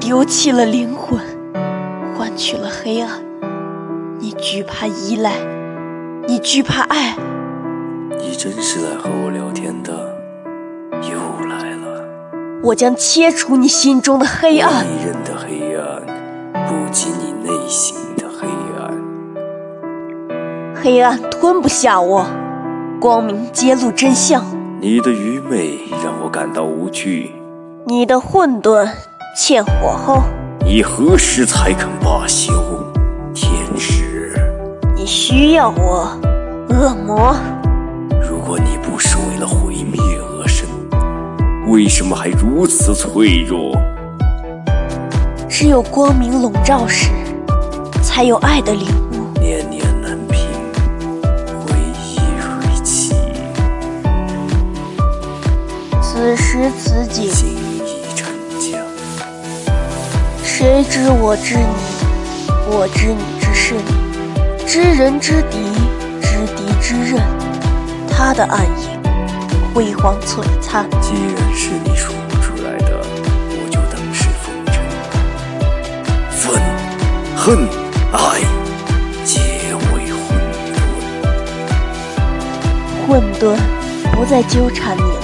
丢弃了灵魂，换取了黑暗。你惧怕依赖，你惧怕爱。 你真是来和我聊天的，又来了。 我将切除你心中的黑暗。 你人的黑暗不及你内心的黑暗。 黑暗吞不下我，光明揭露真相。 你的愚昧让我感到无惧， 你的混沌欠火候。 你何时才肯罢休，天使？ 你需要我，恶魔。 如果你不是为了毁灭而生，为什么还如此脆弱？ 只有光明笼罩时，才有爱的领悟。 念念难平，回忆锐气。 此时此景， 心已沉降。 谁知我知你，我知你之甚。知人知敌，知敌之刃。他的暗影辉煌璀璨。 既然是你说不出来的，我就等是风尘。愤、恨、爱，皆为混沌。 混沌不再纠缠你